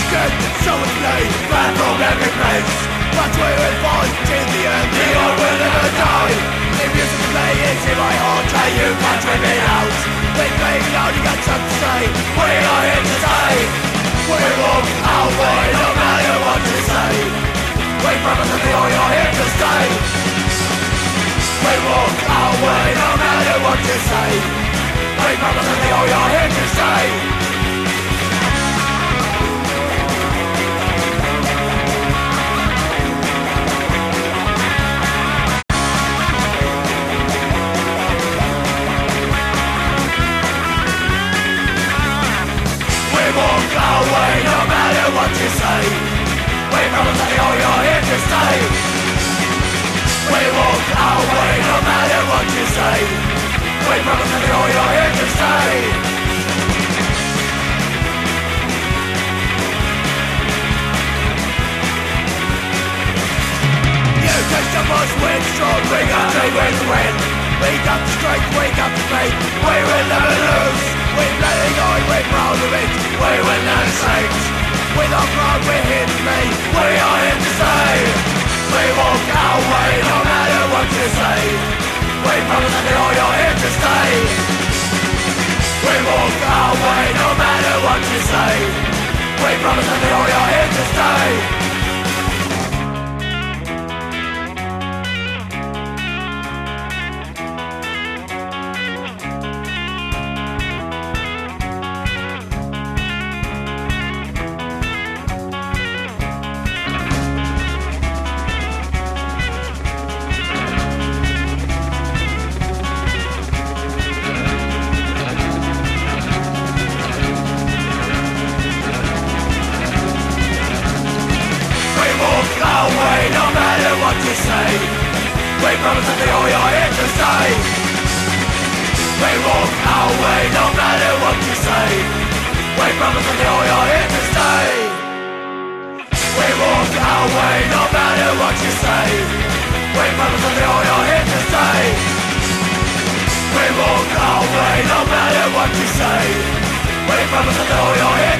Broken, so it's made, bad from every place. But we will fight till the end, the war will never die. The music playing in my heart, and you can't rip me out. We play loud, you got something to say, we are here to stay. We walk our way, no matter what you say. We promise that you're here to stay. We walk our way, no matter what you say. We promise that you're here to stay. No matter what you say, we promise that you're here to stay. We walk our way, no matter what you say. We promise that you're here to stay. You taste the most wind strong, we got to win. We got the strength, we got the faith, we will never lose. We're playing on, we're proud of it, we will never change. With our pride we're here to play, we are here to stay. We walk our way, no matter what you say. We promise that you're here to stay. We walk our way, no matter what you say. We promise that you're here to stay. We promise that you're here to stay. We walk our way, no matter what you say. We promise that you're here to stay. We walk our way, no matter what you say. We promise that you're here to stay. We walk our way, no matter what you say. We promise that you're here